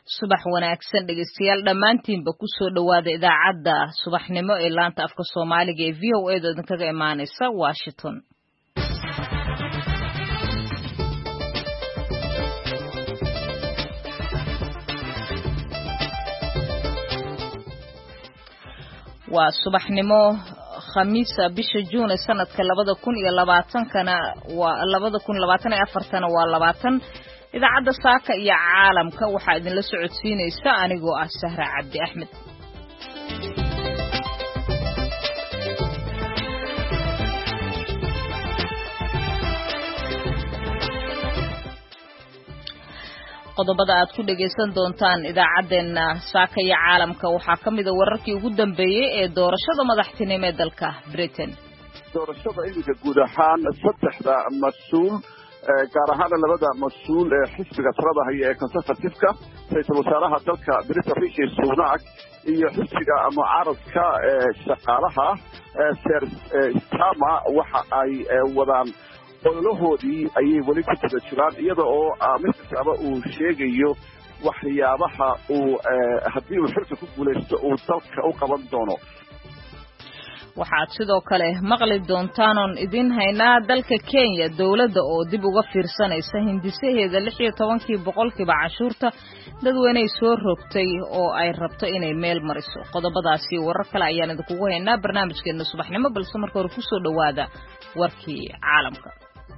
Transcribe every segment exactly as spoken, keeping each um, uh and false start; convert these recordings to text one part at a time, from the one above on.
subax wanaagsan dhegeystayaal dhammaantiinba ku soo dhawaada idaacadda subaxnimo ee laanta afka Soomaaliga ee V O A da kaga imaanaysa Washington. waa subaxnimo khamiisa bisha June sanadka labada kun iyo labaatan kana waa labada kun labaatan iyo afar tan waa labaatan idaacadda saaka iyo caalamka waxa idin la socodsiinaysa anigoo ah Sahra Cabdi Axmed. qodobada aad ku dhageysan doontaan idaacadeena saaka iyo caalamka waxaa kamid ah wararkii ugu dambeeyay ee doorashada madaxtinimo ee dalka Britain. doorashada inta guud ahaan saddexda mas'uul gaar ahaan labada mas'uul ee xisbiga talada haya ee Conservative-ka ra'iisul wasaaraha dalka Britain Rishi Sunak iyo xisbiga mucaaradka ee shaqaalaha Sir Starmer waxa ay wadaan ololahoodii ayay weli ku jira jiraan iyada oo midkastaba uu sheegayo waxyaabaha uu haddii uu xilka ku guuleysto uu dalka u qaban doono. waxaad sidoo kale maqli doontaan oon idin haynaa dalka Kenya dawladda oo dib uga fiirsanaysa hindisaheeda lix iyo toban boqolkiiba cashuurta dadweynaha soo rogtay oo ay rabto inay meel mariso. qodobadaasi warar kale ayaan idinku haynaa barnaamijkeena subaxnimo balse marka hore ku soo dhawaada warkii caalamka.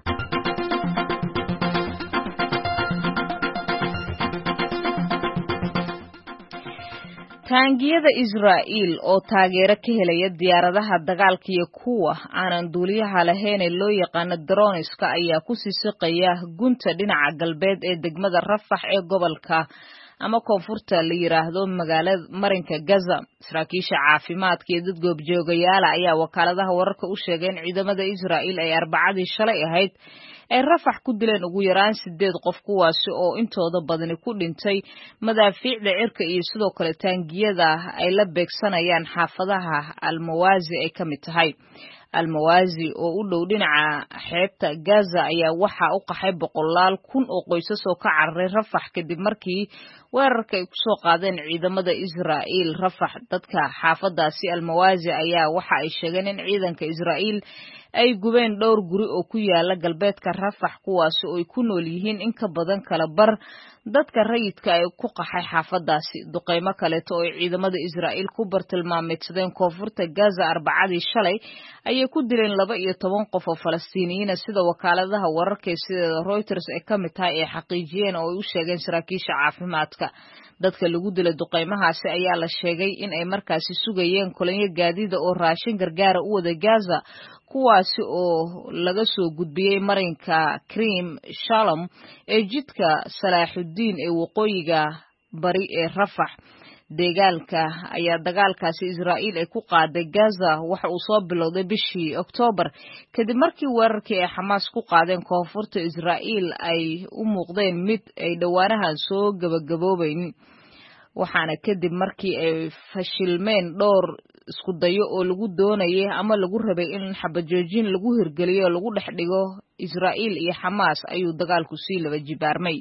taangiyada Israa'iil oo taageero ka helaya diyaaradaha dagaalka iyo kuwa aanan duuliyaha lahayn ee loo yaqaan droneska ayaa ku siisiqaya gunta dhinaca galbeed ee degmada Rafah ee gobolka ama koonfurta la yiraahdo magaalada marinka Gaza. saraakiisha caafimaadka iyo dad goobjoogayaal ayaa wakaaladaha wararka u sheegay in ciidamada Israa'iil ay Arbacadii shalay ahayd ay Rafah ku dileen ugu yaraan sideed qof kuwaasi oo intooda badani ku dhintay madaafiicda cirka iyo sidoo kale taangiyada ay la beegsanayaan xaafadaha Al-Mawazi ay kamid tahay. Al-Mawazi oo u dhow dhinaca xeebta Gaza ayaa waxa u qaxay boqolaal kun oo qoysas oo ka cararay Rafah kadib markii weerarka ay ku soo qaadeen ciidamada Israa'iil Rafah. dadka xaafadaasi Al-Mawazi ayaa waxa ay sheegeen in ciidanka Israa'iil ay gubeen dhowr guri oo ku yaala galbeedka Rafah kuwaas oo ay ku nool yihiin in ka badan kala bar dadka rayidka ay ku qaxay xaafadaasi. duqeymo kale oo ay ciidamada Israa'iil ku bartilmaameedsadeen koonfurta Gaza Arbacadii shalay ayay ku dileen laba iyo toban qof oo Falastiiniyiin sida wakaaladaha wararka sida Reuters ee kamid tahay ay xaqiijiyeen oo ay u sheegeen saraakiisha caafimaadka. dadka lagu dilay duqeymahaasi ayaa la sheegay in ay markaasi sugayeen kolonyo gaadiida oo raashin gargaara u wada Gaza kuwaasi oo laga soo gudbiyay marinka Karim Shalom ee jidka Salaaxudiin ee waqooyiga bari ee Rafah. deegaanka ayaa dagaalkaasi Israa'iil ay ku qaaday Gaza waxa uu soo bilowday bishii Oktoobar kadib markii weerarkii ay Xamaas ku qaadeen koonfurta Israa'iil ay u muuqdeen mid ay dhawaanahan soo gabagaboobayn. waxaana kadib markii ay fashilmeen dhowr isku dayo oo lagu doonayay ama lagu rabay in xabajoojin lagu hirgeliyo lagu dhex dhigo Israa'iil iyo Xamaas ayuu dagaalku sii laba jibaarmay.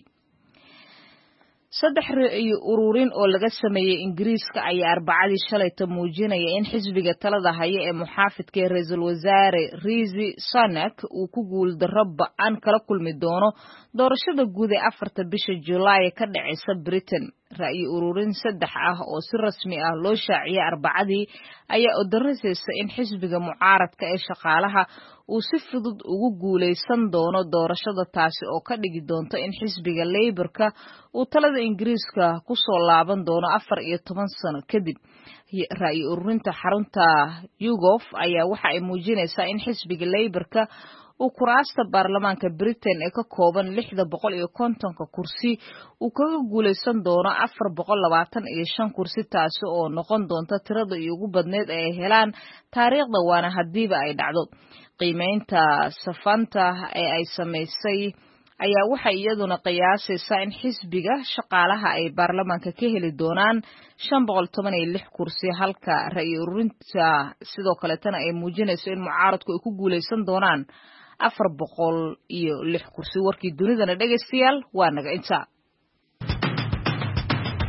saddex ururin oo laga sameeyay Ingiriiska ayaa Arbacadii shalay muujinaya in xisbiga talada haya ee muxaafidka ee ra'iisul wasaare Rishi Sunak uu ku guul darro ba'an kala kulmi doono doorashada guud ee afarta bisha July ka dhacaysa Britain. ra'yi ururin saddex ah oo si rasmi ah loo shaaciyay Arbacadii ayaa odarasaysa in xisbiga mucaaradka ee shaqaalaha uu si fudud ugu guuleysan doono doorashada taasi oo ka dhigi doonto in xisbiga Labour-ka uu talada Ingiriiska ku soo laaban doono afar iyo toban sano kadib. ra'yi ururinta xarunta YouGov ayaa waxa ay muujinaysaa in xisbiga Labour-ka uu kuraasta baarlamaanka Britain ee ka kooban lixda boqol iyo kontonka kursi uu kaga guuleysan doono afar boqol labaatan iyo shan kursi taasi oo noqon doonta tirada ugu badneed ee ay helaan taariikhda waana hadiiba ay dhacdo. qiimeynta safanta ee ay sameysay ayaa waxa iyaduna qiyaasaysaa in xisbiga shaqaalaha ay baarlamaanka ka heli doonaan shan boqol toban iyo lix kursi halka ra'yi ururinta sidoo kale tan ay muujinayso in mucaaradku ay ku guuleysan doonaan afar boqol iyo lix kursi. warkii dunidana dhageystayaal waa naga inta.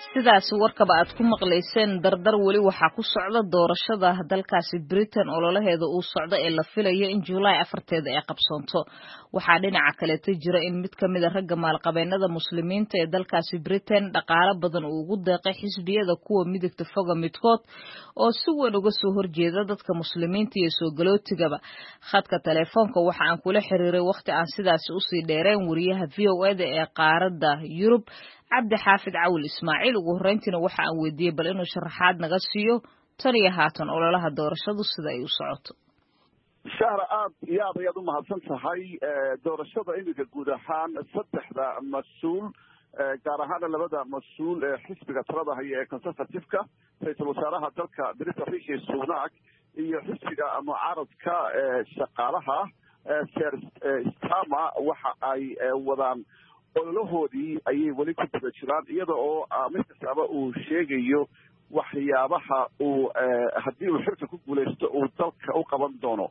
sidaas warkaba aad ku maqlayseen dardar weli waxaa ku socda doorashada dalkaasi Britain oo lolaheeda uu socdo ee la filayo in July afarteeda ay qabsoonto waxaa dhinaca kale jira in mid kamid ah ragga maalqabeennada muslimiinta ee dalkaasi Britain dhaqaale badan uu ugu deeqay xisbiyada kuwa midigta foga midkood oo si weyn uga soo horjeeda dadka muslimiinta iyo soo galootigaba khadka telefoonka waxa aan kula xiriiray waqti aan sidaas u sii dheereen wariyaha V O A ee qaaradda Yurub cabdi xaafid cawil ismaaciil ugu horeyntiina waxa aan weydiiyay bal inuu sharaxaad naga siiyo tan iyo haatan ololaha doorashadu sida ay u socoto shahra aad iyo aad ayaad u mahadsan tahay doorashada iminka guud ahaan saddexda mas-uul gaar ahaana labada mas-uul ee xisbiga talada haya ee conservative-ka ra-iisul wasaaraha dalka Britain Rishi Sunak iyo xisbiga mucaaradka shaqaalaha Sir Starmer waxa ay wadaan ololahoodii ayay weli ku guda jiraan iyada oo mid kastaba uu sheegayo waxyaabaha uu haddii uu xilka ku guulaysto uu dalka u qaban doono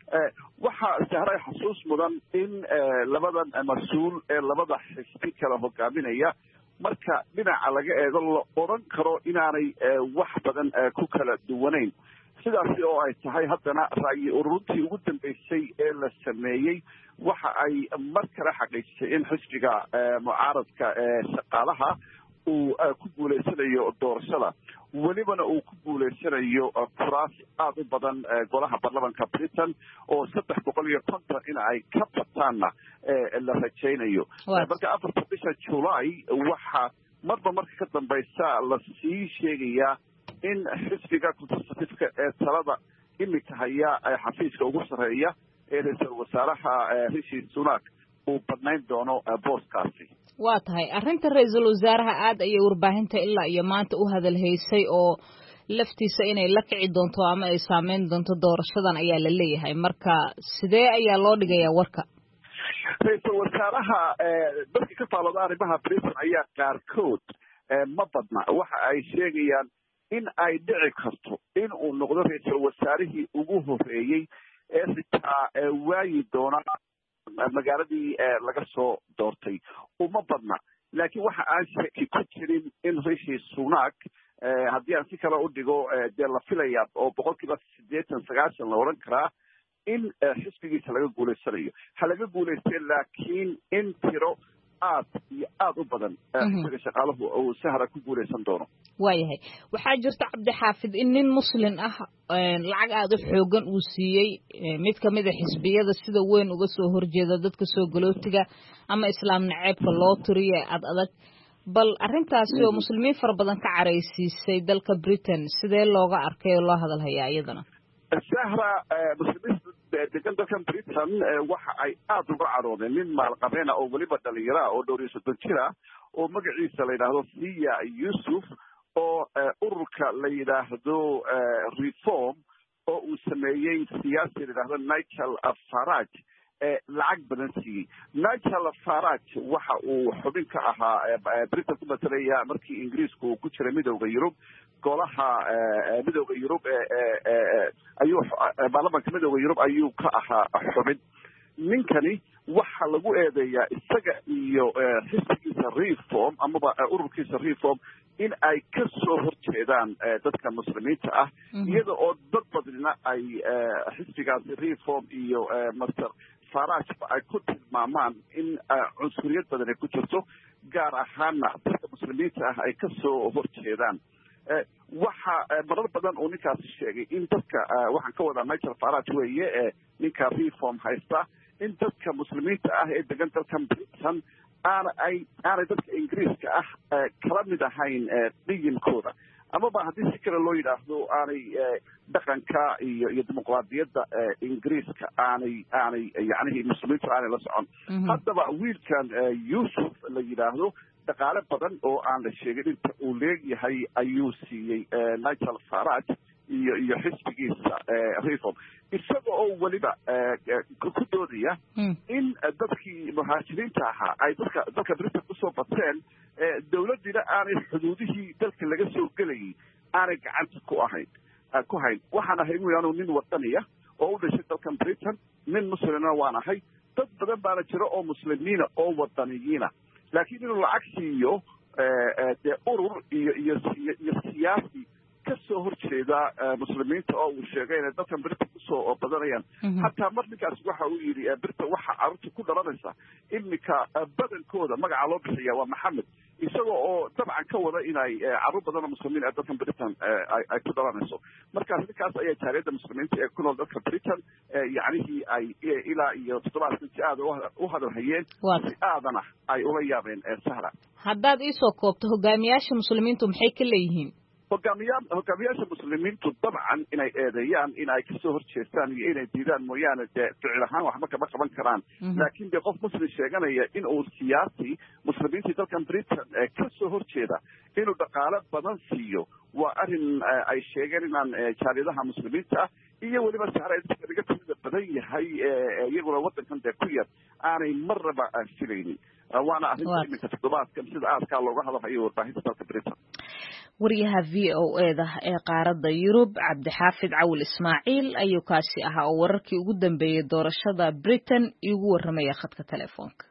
waxaa sahray xasuus mudan in labadan mas-uul ee labada xisbi kala hogaaminaya marka dhinaca laga eego la odhan karo inaanay wax badan ku kala duwanayn sidaasi oo ay tahay haddana ra'yi ururintii ugu dambeysay ee la sameeyey waxa ay mar kale xaqiijisay in xisbiga mucaaradka ee shaqaalaha uu ku guulaysanayo doorashada welibana uu ku guulaysanayo kuraas aada u badan golaha baarlamanka Britain oo saddex boqol iyo konton in ay ka bataanna la rajaynayo marka afarta bisha July waxa marba marka ka dambaysa la sii sheegayaa in xisbiga conservative-ka ee talada imika haya xafiiska ugu sarreeya ee ra-iisul wasaaraha Rishi Sunak uu badnayn doono booskaasi waa tahay arrinta ra-iisul wasaaraha aad ayay warbaahinta ilaa iyo maanta u hadal haysay oo laftiisa inay la kici doonto ama ay saameyn doonto doorashadan ayaa la leeyahay marka sidee ayaa loo dhigayaa warka ra-iisul wasaaraha dadka ka faalooda arrimaha Britain ayaa qaarkood ma badna waxa ay sheegayaan in ay dhici karto in uu noqdo ra-iisul wasaarihii ugu horeeyey ee xitaa waayi doona magaaladii laga soo doortay uma badna laakiin waxa aan shaki ku jirin in Rishi Sunak haddii aan si kale u dhigo dee la filaya oo boqolkiiba siddeetan sagaashan la odhan karaa in xisbigiisa laga guulaysanayo ha laga guulaystay laakiin in tiro aad iyo aad u badan xisbiga shaqaaluhu uu sahra ku guulaysan doono waayahay waxaa jirta cabdi xaafid in nin muslim ah lacag aad u xoogan uu siiyey mid kamid ah xisbiyada sida weyn uga soo horjeeda dadka soo galootiga ama islaam naceebka loo tiriyo ad adag bal arrintaasi oo muslimiin fara badan ka caraysiisay dalka Britain sidee looga arkay oo loo hadal hayaa iyadana sahra muslimiinta degan dalkan Britain waxa ay aad uga caroodeen nin maalqabeena oo weliba dhalinyara oo dhowr iyo soddon jir ah oo magaciisa la yidhaahdo Siya Yusuf oo ururka la yidhaahdo Reform oo uu sameeyey siyaasi la yidhaahdo Nigel Farage lacag badan siiyey Nigel Farage waxa uu xubin ka ahaa Britain ku matalaya markii Ingiriisku uu ku jiray midowga Yurub golaha midowga Yurub ayuu baarlamaanka midowga Yurub ayuu ka ahaa xubin ninkani waxa lagu eedeeyaa isaga iyo xisbigiisa Reform amaba ururkiisa Reform in ay ka soo horjeedaan dadka muslimiinta ah iyada oo dad badnina ay xisbigaasi Reform iyo Master Farage ay ku tilmaamaan in cunsuriyad badan ay ku jirto gaar ahaana dadka muslimiinta ah ay ka soo horjeedaan waxa marar badan uu ninkaasi sheegay in dadka waxaan ka wadaa Nigel Farage weeye ninka Reform haysta in dadka muslimiinta ah ee degan dalkan Britain aana ay aanay dadka Ingiriiska ah kala mid ahayn dhigilkooda amaba haddii si kale loo yidhaahdo aanay dhaqanka iyo iyo dimuqraadiyadda Ingiriiska aanay aanay yacnihii muslimiintu aanay la socon haddaba wiilkan Yusuf la yidhaahdo dhaqaale badan oo aan la sheegin inta uu leegyahay ayuu siiyey Nigel Farage iyo iyo xisbigiisa Reform isaga oo weliba ku doodaya in dadkii muhaajiriinta ahaa ay dadka dalka Britain kusoo bateen dowladdiina aanay xuduudihii dalka laga soo gelayay aanay gacanta ku ahayn ku hayn waxaan ahay inuu nin wadaniya oo u dhashay dalkan Britain nin muslimna waan ahay dad badan baana jira oo muslimiina oo wadaniyiina laakiin inuu lacag siiyo dee urur iyo iyo iyo siyaasi kasoo horjeeda muslimiinta oo uu sheegay inay dadkan birta kusoo badanayaan hataa mar ninkaas waxa uu yidhi birta waxa carruurta ku dhalanaysa iminka badankooda magaca loo bixiya waa maxamed isagoo oo dabcan ka wada inay carruur badan oo muslimiin ee dadkan britain ay ku dhalanayso markaas ninkaas ayaa jaaliyadda muslimiinta ee ku nool dadka britain yacnihii ay ilaa iyo toddobaadkan si aada u hadalhayeen si aadana ay ula yaabeen sahra haddaad iisoo koobto hogaamiyaasha muslimiintu maxay ka leeyihiin hogaamiyaa hogaamiyaasha muslimiintu dabcan inay eedeeyaan in ay kasoo horjeestaan iyo inay diidaan mooyaane dee ficil ahaan waxba kama qaban karaan laakiin dee qof muslim sheeganaya in uu siyaasi muslimiintii dalkan britain kasoo horjeeda inuu dhaqaale badan siiyo waa arrin ay sheegeen inaan jaaliyadaha muslimiinta ah iyo weliba sahra dadka laga tirada badan yahay iyaguna waddankan dee ku yar aanay marnaba filaynin waana arrinta iminka toddobaadkan sida aadkaa looga hadalhayo warbaahinta dalka britain wariyaha v o eda ee qaaradda yurub cabdixaafid cawil ismaaciil ayuu kaasi ahaa oo wararkii ugu dambeeyey doorashada britain iigu warramaya khadka telefoonka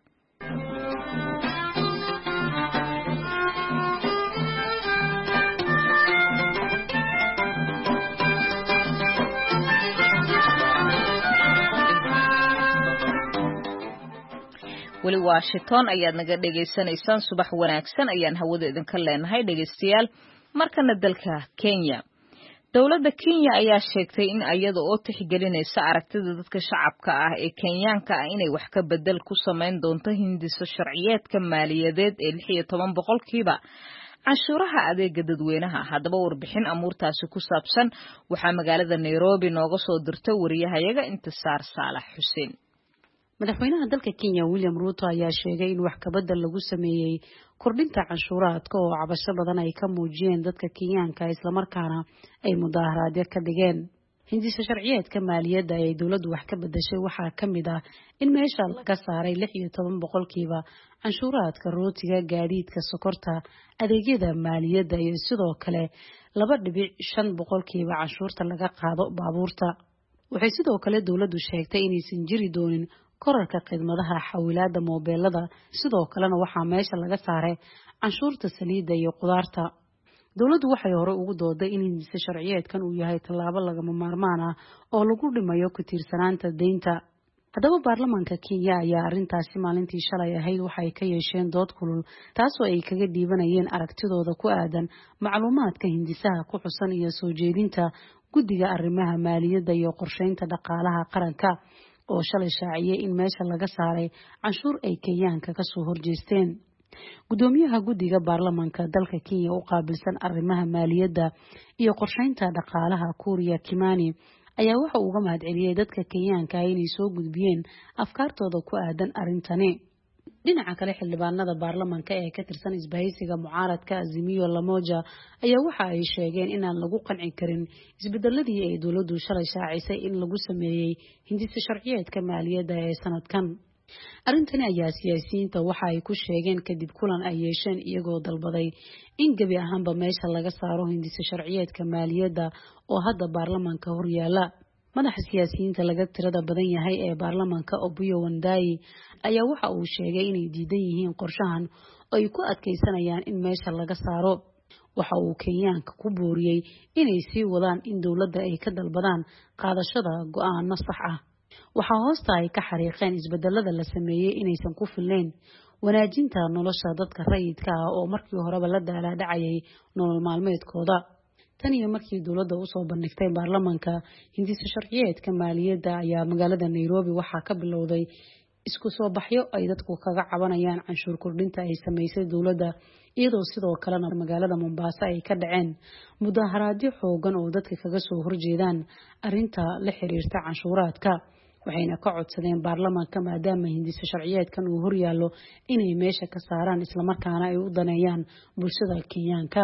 weli washington ayaad naga dhegaysanaysaan subax wanaagsan ayaan hawada idinka leenahay dhegaystayaal markana dalka Kenya dawladda Kenya ayaa sheegtay in iyada oo tixgelinaysa aragtida dadka shacabka ah ee Kenyaanka ah inay wax ka bedel ku sameyn doonto hindiso sharciyeedka maaliyadeed ee lix iyo toban boqolkiiba canshuuraha adeega dadweynaha haddaba warbixin amuurtaasi ku saabsan waxaa magaalada Nairobi nooga soo dirtay wariyahayaga Intisaar Saalax Xuseen madaxweynaha dalka Kenya William Ruto ayaa sheegay in wax ka bedel lagu sameeyay kordhinta canshuuraadka oo cabasho badan ay ka muujiyeen dadka Kenyaanka isla markaana ay mudaharaadyo ka dhigeen hindisa sharciyeedka maaliyadda ay dawladdu wax ka bedeshay waxaa ka mid ah in meesha laga saaray lix iyo toban boqolkiiba canshuuraadka rootiga gaadiidka sokorta adeegyada maaliyadda iyo sidoo kale laba dhibic shan boqolkiiba canshuurta laga qaado baabuurta waxay sidoo kale dawladdu sheegtay inaysan jiri doonin korarka khidmadaha xawilaadda moobeelada sidoo kalena waxaa meesha laga saaray canshuurta saliidda iyo qudaarta dawladdu waxay hore ugu dooday in hindisa sharciyeedkan uu yahay tallaabo lagama maarmaan ah oo lagu dhimayo ku tiirsanaanta deynta haddaba baarlamaanka Kenya ayaa arrintaasi maalintii shalay ahayd waxay ka yeesheen dood kulul taasoo ay kaga dhiibanayeen aragtidooda ku aadan macluumaadka hindisaha ku xusan iyo soo jeedinta guddiga arrimaha maaliyadda iyo qorsheynta dhaqaalaha qaranka oo shalay shaaciyay in meesha laga saaray canshuur ay Kenyaanka ka soo horjeesteen gudoomiyaha guddiga baarlamaanka dalka Kenya u qaabilsan arrimaha maaliyadda iyo qorsheynta dhaqaalaha Kuria Kimani ayaa waxa uu uga mahadceliyay dadka Kenyaanka inay soo gudbiyeen afkaartooda ku aadan arrintani dhinaca kale xildhibaanada baarlamaanka ee ka tirsan isbahaysiga mucaaradka Azimio la Umoja ayaa waxa ay sheegeen in aan lagu qancin karin isbedeladii ay dawladdu shalay shaacisay in lagu sameeyay hindisa sharciyeedka maaliyadda ee sanadkan arrintani ayaa siyaasiyiinta waxa ay ku sheegeen kadib kulan ay yeesheen iyagoo dalbaday in gabi ahaanba meesha laga saaro hindisa sharciyeedka maaliyadda oo hadda baarlamaanka hor yaala madaxa siyaasiyiinta laga tirada badan yahay ee baarlamaanka Opiyo Wandayi ayaa waxa uu sheegay inay diidan yihiin qorshahan oo ay ku adkeysanayaan in meesha laga saaro waxa uu Kenyaanka ku booriyay inay sii wadaan in dawladda ay ka dalbadaan qaadashada go'aano sax ah waxa hoosta ay ka xariiqeen isbedelada la sameeyay inaysan ku filnayn wanaajinta nolosha dadka rayidka ah oo markii horeba la daaladhacayay nolol maalmeedkooda tan iyo markii dawladda u soo bandhigtay baarlamaanka hindisa sharciyeedka maaliyadda ayaa magaalada Nairobi waxaa ka bilowday isku soo baxyo ay dadku kaga cabanayaan canshuur kordhinta ay sameysay dawladda iyadoo sidoo kalena magaalada Mombasa ay ka dhaceen mudaharaadyo xoogan oo dadka kaga soo horjeedaan arrinta la xiriirta canshuuraadka waxayna ka codsadeen baarlamaanka maadaama hindisa sharciyeedkan uu hor yaallo inay meesha ka saaraan isla markaana ay u daneeyaan bulshada Kenyaanka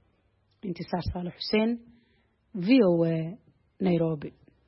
Intisaar Saalax Xuseen V O A Nairobi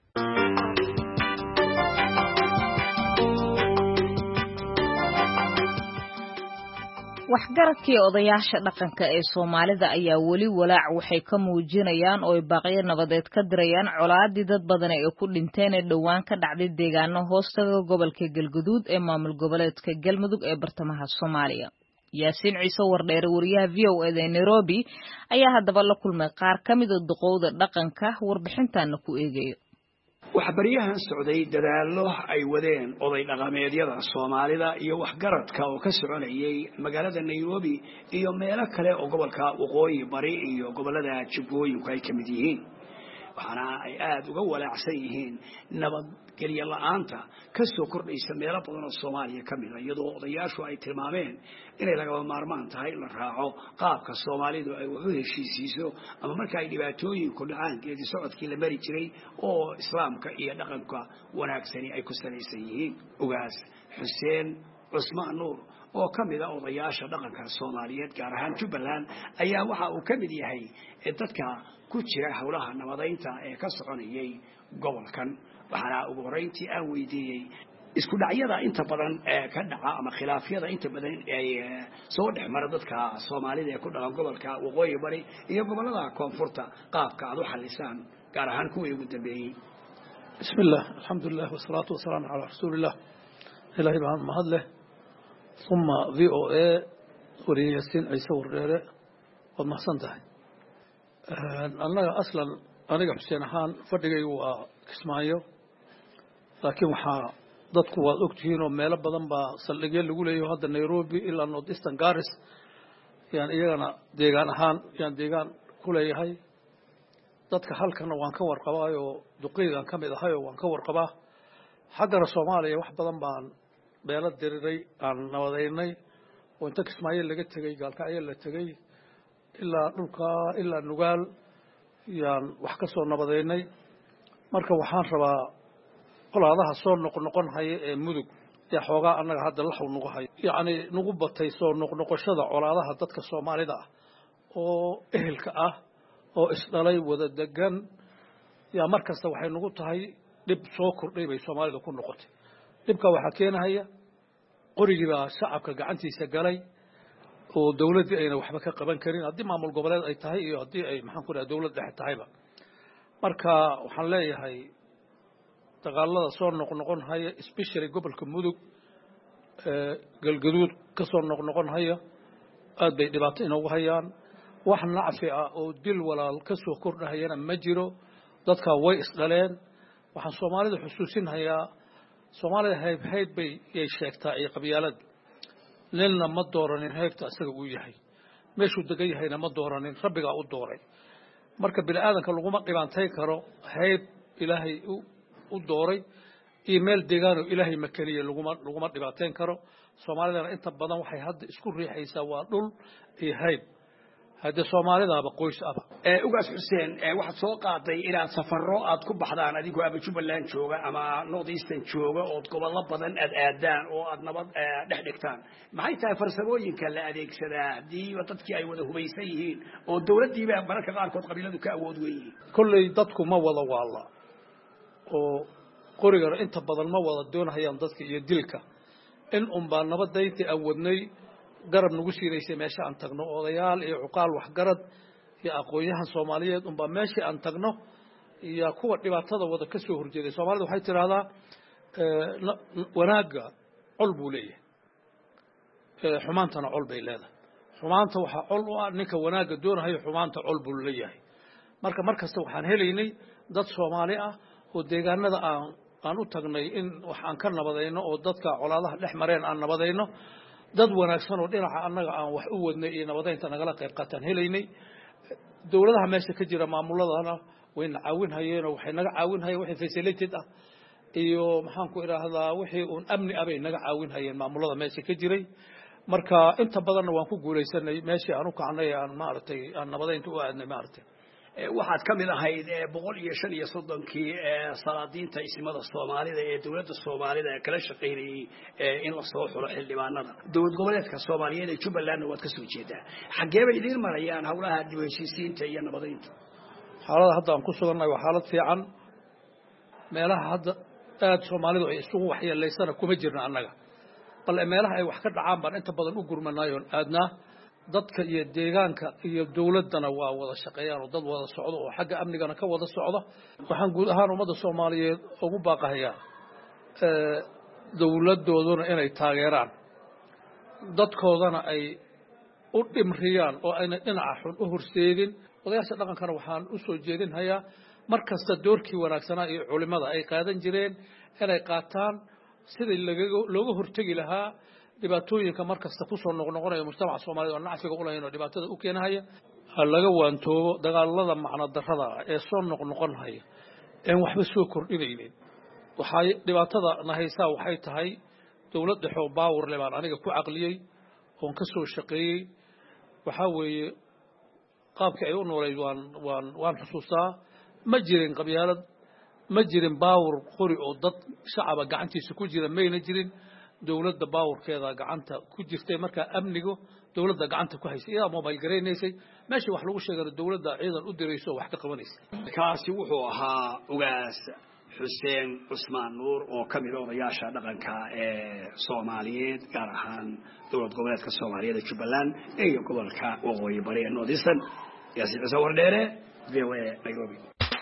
waxgaradkii odayaasha dhaqanka ee Soomaalida ayaa weli walaac waxay ka muujinayaan oo ay baaqyo nabadeed ka dirayaan colaadii dad badan ee ku dhinteen ee dhawaan ka dhacday deegaano hoostaga gobolka Galgaduud ee maamul goboleedka Galmudug ee bartamaha Soomaaliya yaasiin ciise wardheere wariyaha v o eda ee nairobi ayaa haddaba la kulmay qaar ka mid a duqowda dhaqanka warbixintaana ku eegayo waxbaryahan socday dadaallo ay wadeen oday dhaqameedyada Soomaalida iyo waxgaradka oo ka soconayay magaalada Nairobi iyo meelo kale oo gobolka Waqooyi Bari iyo gobolada Jubbooyinka ay kamid yihiin waxaana ay aad uga walaacsan yihiin nabadgelyo la'aanta ka soo kordhaysa meelo badan oo Soomaaliya kamid ah iyadoo odayaashu ay tilmaameen inay laga maarmaan tahay la raaco qaabka Soomaalidu ay u heshiisiiso ama marka ay dhibaatooyin ku dhacaan geedi socodkii la mari jiray oo islaamka iyo dhaqanka wanaagsani ay ku salaysan yihiin ugaas Xuseen Cusmaan Nuur oo kamid ah odayaasha dhaqanka Soomaaliyeed gaar ahaan Jubbaland ayaa waxa uu kamid yahay dadka ku jira hawlaha nabadeynta ee ka soconayay gobolkan waxaana ugu horeyntii aan weydiiyay isku dhacyada inta badan ee ka dhaca ama khilaafyada inta badan ay soo dhexmara dadka Soomaalida ee ku dhaqan gobolka Waqooyi Bari iyo gobolada koonfurta qaabka aad u xalisaan gaar ahaan kuwii ugu dambeeyay bismillah alxamdulillah wasalaatu wasalaamu calaa rasuulillah ilaahay baan mahadleh thumma v o a wariye yaasiin ciise wardheere waad mahadsan tahay annaga aslan aniga xuseen ahaan fadhigaygu waa Kismaayo laakiin waxaa dadku waad ogtihiin oo meelo badan baa saldhigyo lagu leeyahay hadda Nairobi ilaa North Eastern Garis yaan iyagana deegaan ahaan yaan deegaan ku leeyahay dadka halkana waan ka warqabaa oo duqeydan kamid ahay oo waan ka warqabaa xagga Soomaaliya wax badan baan beelo diriray aan nabadeynay oo inta Kismaayo laga tagay gaalkacyo la tagay ilaa dhulka ilaa nugaal yaan wax ka soo nabadeynay marka waxaan rabaa qolaadaha soo noqon haya ee mudug ee xoogaa annaga hadda la xaw nugu hay yaani nugu batay soo noqnoqoshada qolaadaha dadka Soomaalida ah oo ehelka ah oo isdhalay wada degan yaa markasta waxay nugu tahay dib soo kordhay bay Soomaalida ku noqotay dibka waxa keenaya qorigiba shacabka gacantiisa galay oo dawladda ayna waxba ka qaban karin hadii maamul goboleed ay tahay iyo hadii ay maxaan ku raad dawlad dhexe tahayba marka waxaan leeyahay dagaalada soo noqnoqon haya especially gobolka mudug ee galgaduud ka soo noqnoqon haya aad bay dhibaato inoogu hayaan wax nacfi ah oo dil walaal ka soo kordhayana ma jiro dadka way isdhaleen waxaan Soomaalida xusuusin hayaa Soomaalida hayb hayb bay ay sheegtaa ay qabyaalad lilna ma dooranin heegta isaga uu yahay meeshuu degan yahayna ma dooranin rabbiga u dooray marka bini'aadanka lagu ma dhibaantay karo hayb ilaahay u dooray email deegaano ilaahay ma kaliya lagu ma lagu ma dhibaateen karo Soomaalida inta badan waxay hadda isku riixaysaa waa dhul iyo hayb هذا Soomaalida aba qoys aba ee ugaas Xuseen ee waxa soo qaaday inaad safarro aad ku baxdaan adigoo aba Jubbaland jooga ama North Eastern jooga oo gobollo badan aad aadaan oo aad nabad dhex dhigtaan maxay tahay farsamooyinka la adeegsadaa hadii dadkii ay wada hubaysan yihiin oo dawladdiiba mararka qaarkood qabiiladu ka awood weeyeen kullay dadku ma wada waala oo qoriga inta badan ma wada doonayaan dadka iyo dilka in um baa nabadaynta awoodnay garab nagu siiraysay meesha aan tagno odayaal iyo uqaal wax garad iyo aqoonyahan Soomaaliyeed um baa meesha aan tagno iyo kuwa dhibaatada wada ka soo horjeeday Soomaalida waxay tiraahdaa wanaaga cul buu leeyahay xumaantana cul bay leedahay xumaanta waxa cul u ah ninka wanaaga doonayo xumaanta cul buu leeyahay marka markasta waxaan helaynay dad Soomaali ah oo deegaanada aan aan u tagnay in wax aan ka nabadayno oo dadka colaadaha dhex mareen aan nabadayno dad wanaagsan oo dhinaca annaga aan wax u wadnay iyo nabadeynta nagala qayb qaataan helaynay dawladaha meesha ka jira maamuladana way caawin hayeen oo waxay naga caawin hayeen wixii facilitated ah iyo maxaan ku iraahdaa wixii uu amni abay naga caawin hayeen maamulada meesha ka jiray marka inta badan waan ku guuleysanay meeshii aan u kacnay aan maartay aan nabadeynta u aadnay maartay waxaad kamid ahayd boqol iyo shan iyo soddonkii salaadiinta ismada Soomaalida ee dawladda Soomaalida kala shaqeynayay in la soo xulo xildhibaanada dawlad goboleedka Soomaaliyeed ee Jubbaland waad ka soo jeedaa xagee bay idin marayaan hawlaha dib u heshiisiinta iyo nabadeynta xaalada hadda aan ku sugannahay waa xaalad fiican meelaha hadda aad Soomaalidu ay isugu waxyeeleysana kuma jirna annaga bal meelaha ay wax ka dhacaan baan inta badan u gurmanayo aadna dadka iyo deegaanka iyo dawladana waa wada shaqeeyaan oo dad wada socdo oo xagga amnigana ka wada socdo waxaan guud ahaan ummadda Soomaaliyeed ugu baaqayaa ee dawladooduna inay taageeraan dadkoodana ay u dhimriyaan oo ayna dhinaca xun u horseedin odayaasha dhaqankana waxaan u soo jeedinhayaa mar kasta doorkii wanaagsanaa iyo culimada ay qaadan jireen inay qaataan sidii looga hortegi lahaa dhibaatooyinka mar kasta ku soo noqnoqonaya mujtamaca Soomaaliyeed oo nacsiga u lahayn oo dhibaatada u keenaya ha laga waantoobo dagaalada macna darrada ee soo noqnoqonaya in waxba soo kordhinaynin waxay dhibaatada nahaysaa waxay tahay dawladda xoo baawar leebaan aniga ku aqliyay oo ka soo shaqeeyay waxa weeye qaabka ay u nooleed waan waan waan xusuustaa ma jirin qabyaalad ma jirin baawar qori oo dad shacaba gacantiisa ku jira mayna jirin dawladda baawrkeeda gacanta ku jirtay marka amnigu dawladda gacanta ku haysay iyada mobile gareenaysay meeshii wax lagu sheegay dawladda ciidan u dirayso wax ka qabanaysa kaasi wuxuu ahaa ugaas Xuseen Cusmaan Nuur oo kamid ah odayaasha dhaqanka ee Soomaaliyeed gaar ahaan dawlad goboleedka Soomaaliyeed ee Jubbaland iyo gobolka Waqooyi Bari ee Northeastern yaasi sawir dheere V O A Nairobi.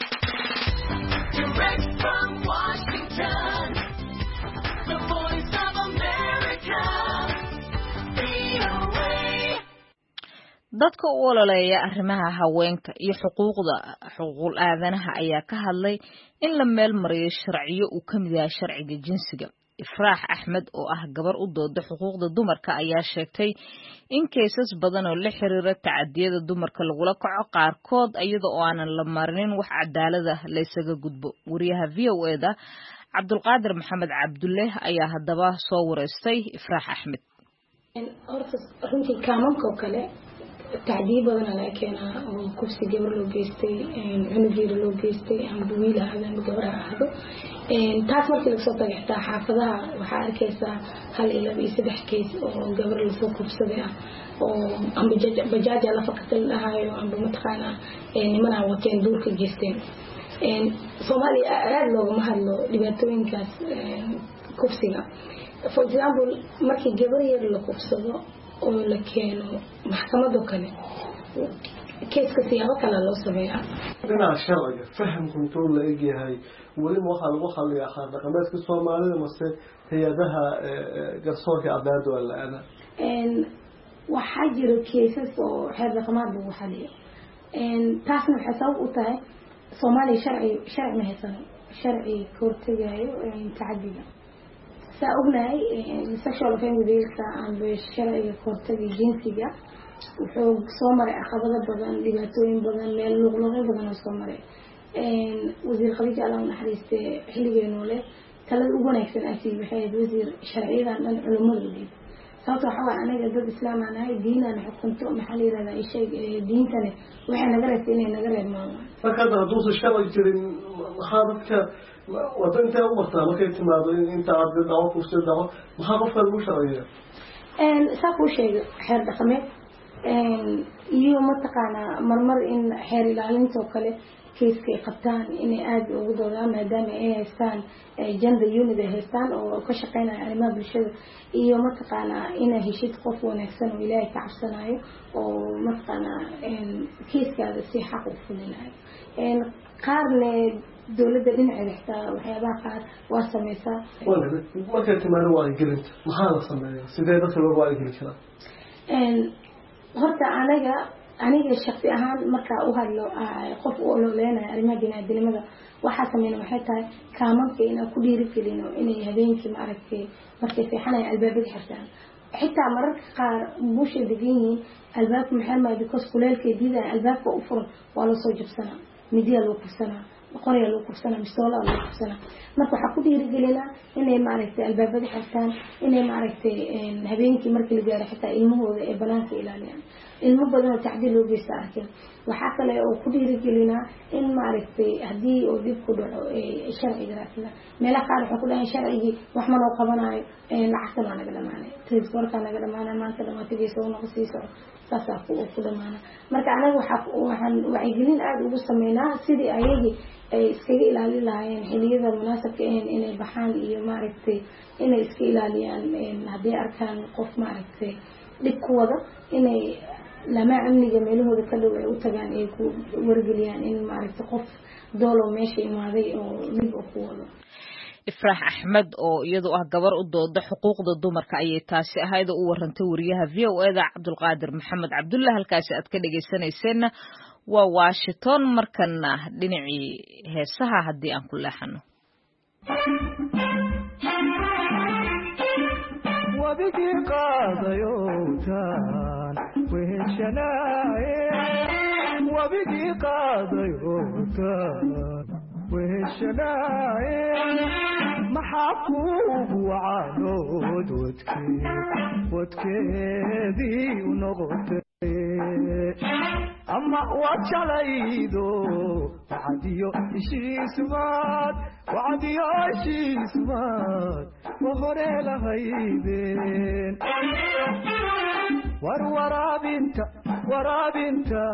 Direct from Washington, the voice of America, V O A. dadka u ololeeya arrimaha haweenka iyo xuquuqda xuquuqul aadanaha ayaa ka hadlay in la meel mariyo sharciyo uu ka mid yahay sharciga jinsiga. Ifraax Axmed oo ah gabar u dooda xuquuqda dumarka ayaa sheegtay in keesas badan oo la xiriira tacadiyada dumarka lagula kaco qaarkood iyada oo aanan la marinin wax cadaalad ah la isaga gudbo. Wariyaha V O A da Cabdulqaadir Maxamed Cabdulle ayaa haddaba soo wareystay Ifraax Axmed. horta runtii kaamanka kale تعذيب أنا كان كوس جبر لو جستي عنجير لو جستي عم بويلة هذا مجبرها هذا تعرف كل صوت يحتاج حافظها وحارك كيسا هل إلا بيسبح كيس وجبر الفوق بسبعة وعم بجاج بجاج على فقط لها وعم بمتخانة يعني منع وكان دور كجستين صومالي أراد لو مهلو لبيتوين كاس كوسينا for example مركي جبر يرلو كوسينا ولكن محكمة كله كيس كسيابة كلا لو سبيعة. أنا شرعي فهم كنترول لإيجي هاي ولم وخل وخل يا أخي رقمات كسر معلومة بس هي ده قصور كعداد ولا أنا. إن وحجر كيسس وهذا رقمات بوحدية. إن تعرفنا حساب وتاي صومالي شرعي شرعي مهتم شرعي كورتجاي تعدينا. سأقولي السكشوال فيميليز عن بالشرع الكورتي الجنسية وحب صومر عقبات بدن لجاتوين بدن للغلغة بدن صومر وزير خليج على نحريست حلي جنوله ثلاث أبونا يكسر أسي بحيث وزير شرعي عن العلوم الجديد صوت حوا أنا جد الإسلام أنا هاي دين أنا حكمت محلي هذا الشيء دين ثاني وإحنا نقرأ سنين نقرأ ما فكذا دوس الشرع يصير محاربك وأنت أول مرة ما كنت ما أنت عبد الدعوة وفسد الدعوة محاربة المشرعية. إن سافو شيء حر دخمة إن يوم تقعنا مرمر إن حر العلن توكله كيس كقطان إني أد وجدوا ما دام إيه هستان جنب يوني ده هستان وكشقينا يعني ما بالشيء يوم تقعنا إن هشيت قف ونحسن ولاية عشرة ومتقعنا إن كيس كهذا السياحة وفلنا إن قارن دولة دين عرفتا وحيابها قار واسميسا. ولا ما كنت ما نوعي قلت ما هذا صنعي سيدي دخل نوعي قلت كذا. إن هرتا أنا aniga shakhsi ahaan marka u hadlo qof oo leenahay arrimaha bini'aadanimada waxa sameeyay waxay tahay kaamanka inaan ku dhiirigelino inay habeenkii ma aragtay markay fiixanay albaabada xirtaan xitaa mararka qaar buusha deganyiin albaabka maxamed because kuleelkii diida albaabka u furan waa la soo jabsanaa midiya loo kufsanaa qorya loo kufsanaa mistoola loo kufsanaa marka waxa ku dhiirigelina inay ma aragtay albaabada xirtaan inay ma aragtay habeenkii markii la gaaro xitaa ilmahooda ee banaanka ilaaliyaan ilmo badan tacdiil loo geystaa arkeen waxa kale oo ku dhiirigelinaa in ma aragtay hadii oo dib ku dhaco ee sharciga raasna meelaha qaar waxa ku dhahay sharcigi wax ma loo qabanayo ee lacagta ma naga dhamaanay transportka naga dhamaanay maanta dhamaatigiisa oo noqosiiso saasa ku ku dhamaana marka anaga waxa waxaan wacyigelin aad ugu sameeynaa sidii ayagi ay iskaga ilaalin lahaayeen xilliyada munaasabka ah inay baxaan iyo ma aragtay inay iska ilaaliyaan hadii arkaan qof ma aragtay dib ku wada inay lama amniga meelahooda ka dhow ay u tagaan ay ku wargeliyaan in ma aragtay qof doolo meesha imaaday oo dib u ku wado. ifraax axmed oo iyadu ah gabar u dooda xuquuqda dumarka ayay taasi ahayd oo u warantay wariyaha v o e da cabdulqaadir maxamed cabdulla halkaasi aad ka dhegaysanayseena waa Washington markana dhinacii heesaha haddii aan ku leexano وبكي قاضيوتان وهشناي وبكي قاضيوتان وهشناي محبوب وعانود وتكي وتكيدي ونغطي أما واتشاليدو وعديو إشي سمات وعديو إشي سمات وهوري لهيدين ورورا بنتا ورا بنتا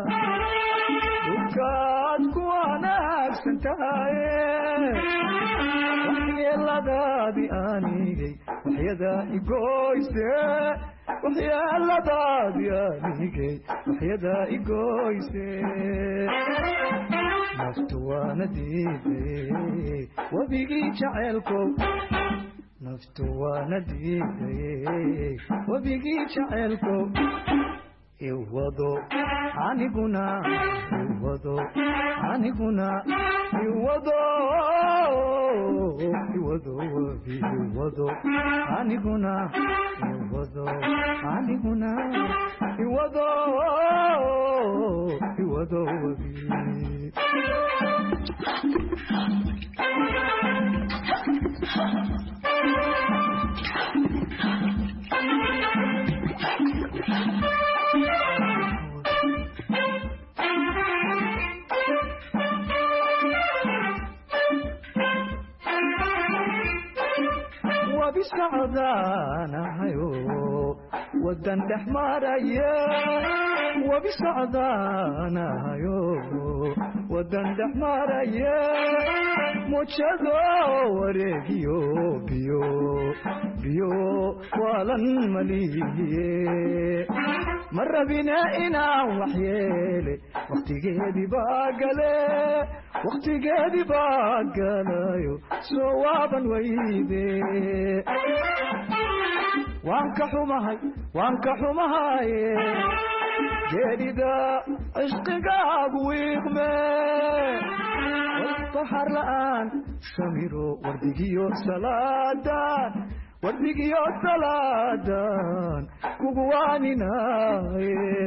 وكاد كوانا سنتاي وحي اللدا بآنيجي وحي ذا إيقويسي وحي اللدا بآنيجي وحي ذا إيقويسي نفتوانا ديدي وبيجي جعلكم نفتوانا ديدي وبيجي جعلكم يوضو عنيقنا يوضو عنيقنا يوضو يوضو يوضو عنيقنا يوضو عنيقنا يوضو يوضو وبسعدانا هيو ودن دحماريا وبسعدانا هيو ودن دحماريا موشدو وريجيو بيو بيو ولن مليه مر بنا إنا وحيالي وقتي جدي باقلي وقتي جدي باقلي صوابا ويدي وانكحوا مهي وانكحوا مهي جدي دا عشقي قاقويقمي والطحر الآن سميرو وردقيو سلادان وردقيو سلادان كوغواني ناي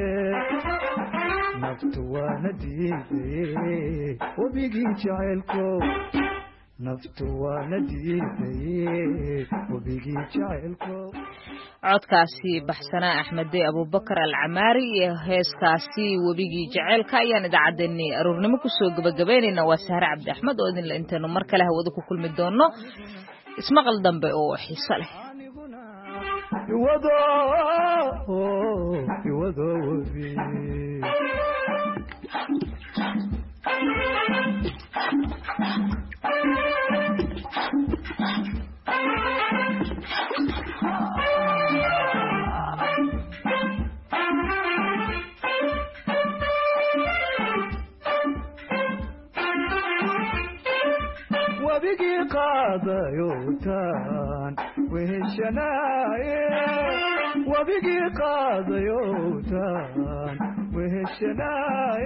نفتوانا ديدي وبيجي جعلكو نفتوانا ديدي وبيجي جعلكو codkaasi baxsanaa axmede abubakar alcamaari iyo heeskaasi webigii jaceylka ayaan idaacaddeenni aroornimo kusoo gabagabaynaynaa waa sahre cabdi axmed oo idinla intaynu mar kale hawada ku kulmi doono ismaqal dambe oo xiiso leh وبقي قاضيوتان وهشناي وبقي قاضيوتان وهشناي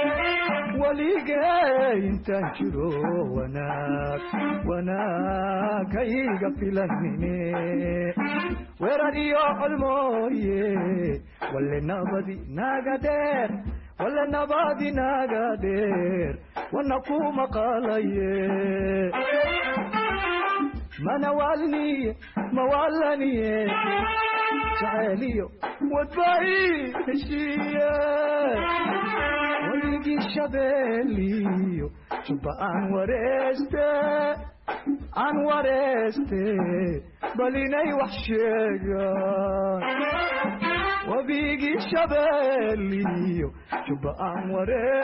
وليقين تنشرو وناك وناك يقفلني وراديو المويه واللي نبضي ناقدر ولا نبادي ناقدر ونقوم قاليه ما نوالني موالني تعاليو وتبعي هشيه ولقي شباليو شبا انورسته انورسته بليني وحشيقا وبيجي شباليو شبا انورسته